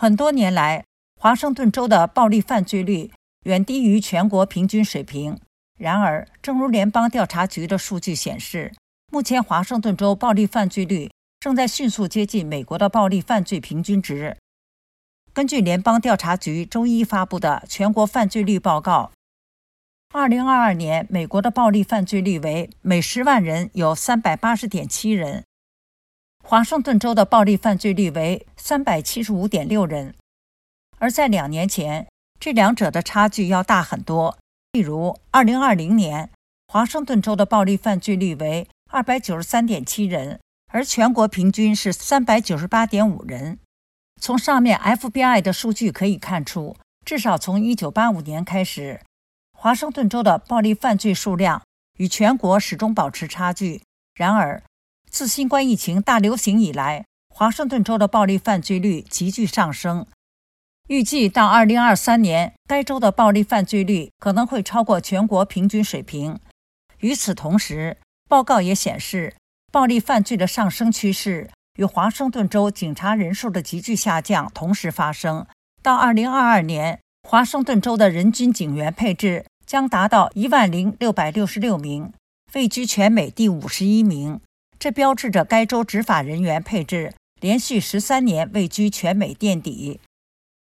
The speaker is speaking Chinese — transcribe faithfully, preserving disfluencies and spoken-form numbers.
很多年来，华盛顿州的暴力犯罪率远低于全国平均水平。然而，正如联邦调查局的数据显示，目前华盛顿州暴力犯罪率正在迅速接近美国的暴力犯罪平均值。根据联邦调查局周一发布的全国犯罪率报告，二零二二年美国的暴力犯罪率为每十万人有 三百八十点七 人，华盛顿州的暴力犯罪率为 三百七十五点六 人。而在两年前，这两者的差距要大很多。例如二零二零年，华盛顿州的暴力犯罪率为 二百九十三点七 人，而全国平均是 三百九十八点五 人。从上面 F B I 的数据可以看出，至少从一九八五年开始，华盛顿州的暴力犯罪数量与全国始终保持差距。然而，自新冠疫情大流行以来，华盛顿州的暴力犯罪率急剧上升。预计到二零二三年，该州的暴力犯罪率可能会超过全国平均水平。与此同时，报告也显示，暴力犯罪的上升趋势与华盛顿州警察人数的急剧下降同时发生。到二零二二年，华盛顿州的人均警员配置将达到一万零六百六十六名，位居全美第五十一名。这标志着该州执法人员配置连续十三年位居全美垫底。